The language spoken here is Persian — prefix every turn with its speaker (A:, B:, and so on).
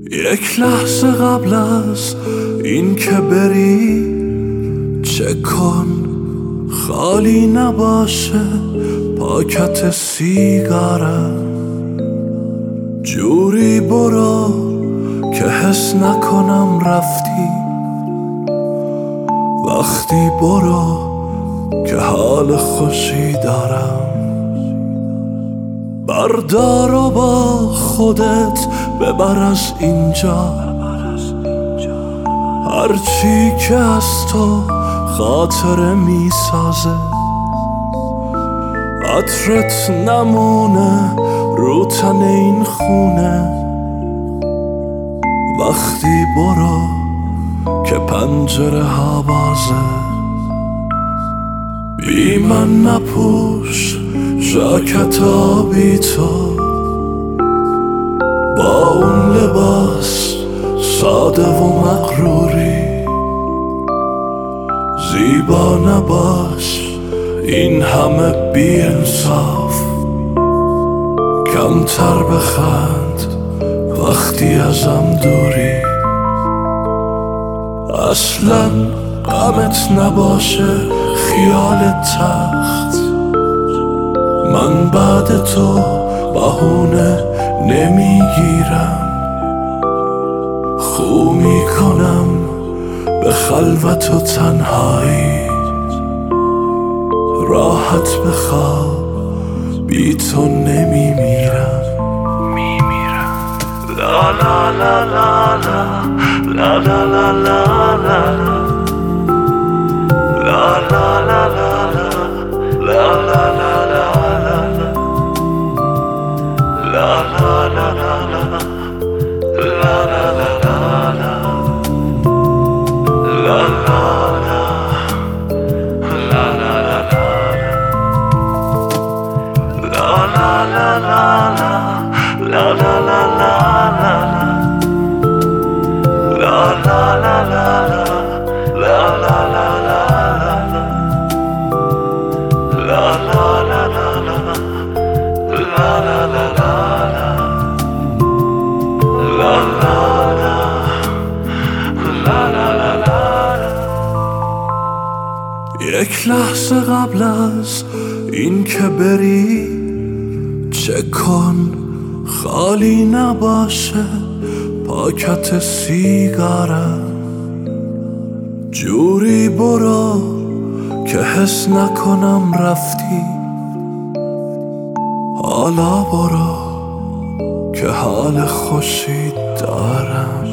A: یک لحظه قبل از این که بری چک کن خالی نباشه پاکت سیگارم. جوری برو که حس نکنم رفتی، وقتی برو که حال خوشی دارم. بردار و با خودت ببر از اینجا هرچی که از تو خاطره می سازه. عطرت نمونه رو تن این خونه، وقتی برو که پنجره ها بازه. بی من نپوش ژاکت آبی تو، با اون لباس ساده و مغروری. زیبا نباش این همه بی انصاف، کمتر بخند وقتی ازم دوری. اصلا غمت نباشه خیال تخت، من بعد تو بهونه نمیگیرم. خو میکنم به خلوت و تنهایی، راحت بخواب بی تو نمیمیرم. لا لا لا لا لا لا لا لا لا لا لا لا لا لا لا یک لحظه قبل از این که بری چک کن خالی نباشه پاکت سیگارم. جوری برو که حس نکنم رفتی، حالا برو که حال خوشی دارم.